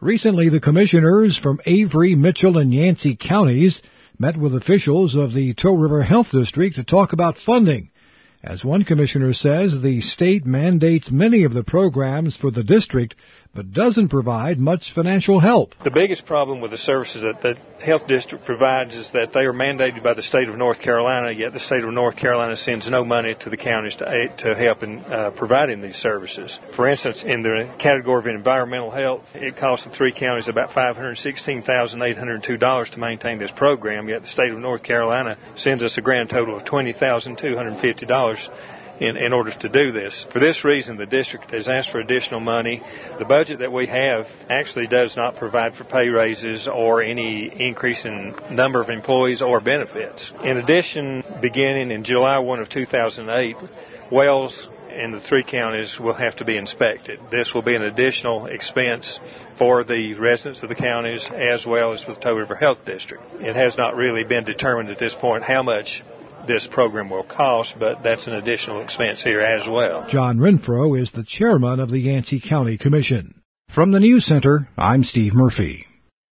Recently, the commissioners from Avery, Mitchell, and Yancey counties met with officials of the Tow River Health District to talk about funding. As one commissioner says, the state mandates many of the programs for the district, but doesn't provide much financial help. The biggest problem with the services that the health district provides is that they are mandated by the state of North Carolina, yet the state of North Carolina sends no money to the counties to help in providing these services. For instance, in the category of environmental health, it costs the three counties about $516,802 to maintain this program, yet the state of North Carolina sends us a grand total of $20,250 in order to do this. For this reason, the district has asked for additional money. The budget that we have actually does not provide for pay raises or any increase in number of employees or benefits. In addition, beginning in July 1 of 2008, wells in the three counties will have to be inspected. This will be an additional expense for the residents of the counties as well as for the Tow River Health District. It has not really been determined at this point how much this program will cost, but that's an additional expense here as well. John Renfro is the chairman of the Yancey County Commission. From the News Center, I'm Steve Murphy.